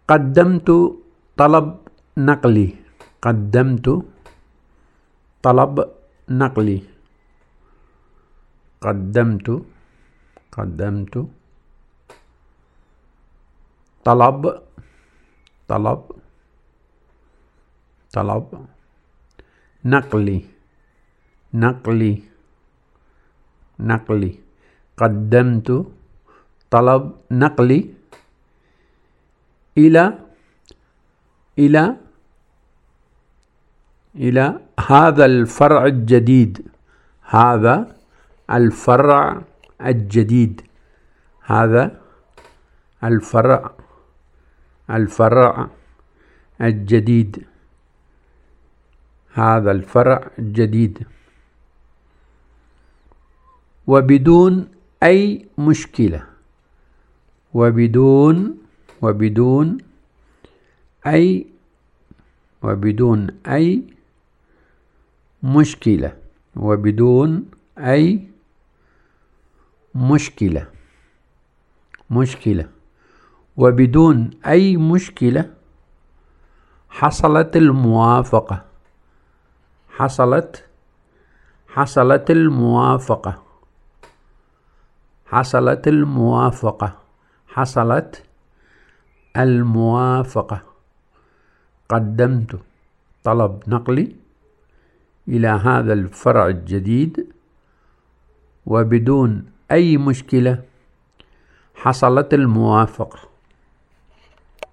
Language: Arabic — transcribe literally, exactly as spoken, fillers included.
قدمت طلب نقلي. قدمت طلب نقلي. قدمت قدمت طلب طلب طلب نقلي. نقلي نقلي قدمت طلب نقلي إلى إلى إلى هذا الفرع الجديد. هذا الفرع الجديد. هذا الفرع الفرع الجديد. هذا الفرع الجديد. وبدون أي مشكلة. وبدون وبدون أي وبدون أي مشكلة. وبدون أي مشكلة. مشكلة وبدون أي مشكلة حصلت الموافقة. حصلت حصلت الموافقة. حصلت الموافقة. حصلت الموافقة. قدمت طلب نقلي إلى هذا الفرع الجديد وبدون أي مشكلة حصلت الموافقة.